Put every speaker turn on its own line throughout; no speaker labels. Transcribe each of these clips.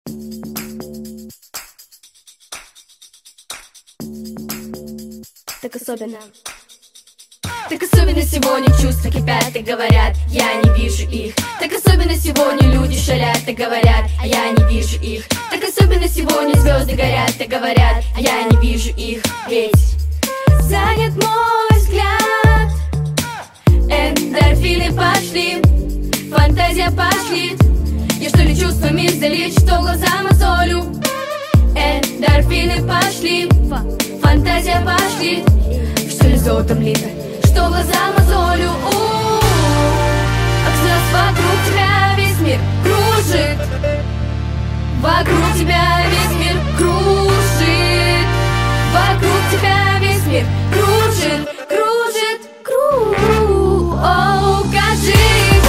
Так особенно. Так особенно сегодня чувства кипят и говорят, я не вижу их. Так особенно сегодня люди шалят и говорят, а я не вижу их. Так особенно сегодня звезды горят и говорят, а я не вижу их. Ведь занят мой взгляд. Эндорфины пошли, фантазия пошли. Я что ли чувствами издали, что глаза мозолю. Эндорфины пошли, фантазия пошли. Что ли золотом лито, что глаза мозолю. Оксас, вокруг тебя весь мир кружит. Вокруг тебя весь мир кружит. Вокруг тебя весь мир кружит, кружит, кажись.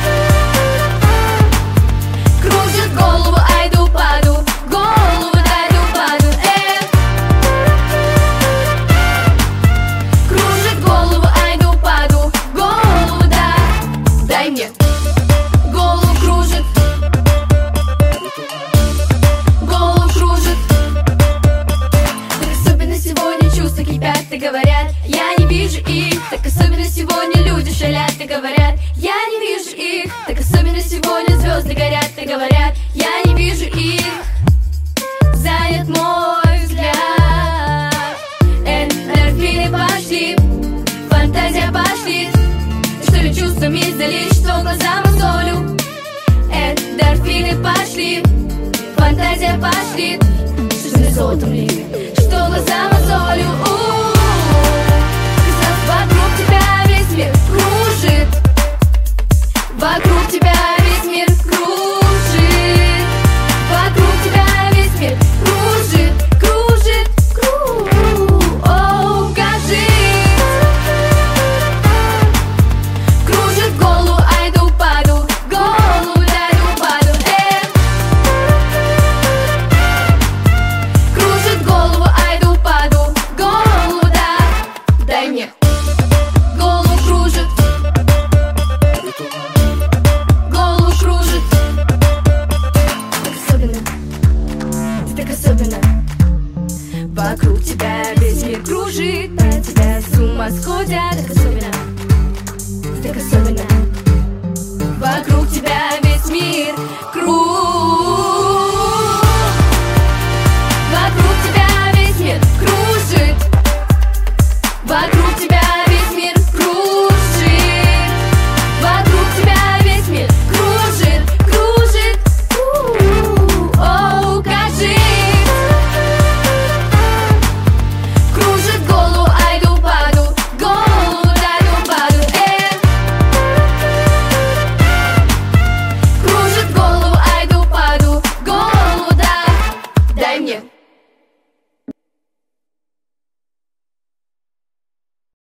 Кружит голову, айду паду, голову дайду паду, Кружит голову, айду паду, голову да. Дай мне. Голову кружит. Голову кружит. Так особенно сегодня чувства кипят и говорят, я не вижу их. Так особенно сегодня люди шалят и говорят, я не вижу их. Так особенно сегодня звезды горят и говорят, я не вижу их. Занят мой взгляд. Эндорфины пошли, фантазия пошли. Что ли чувствами издали, что глаза мозолю. Эндорфины пошли, фантазия пошли. Что ли золотом лито, что глаза мозолю. Вокруг тебя весь мир кружит. Вокруг тебя весь мир кружит. Вокруг тебя весь мир кружит, кружит, кажись. Кружит голову, айду паду, голову дайду паду, Кружит голову, айду паду, голову да. Дай мне. Голову кружит. Голову кружит. Так особенно. Ты так особенно. Вокруг тебя весь мир кружит, про тебя с ума сходят. Так особенно. Ты так особенно. Вокруг тебя весь мир кружит.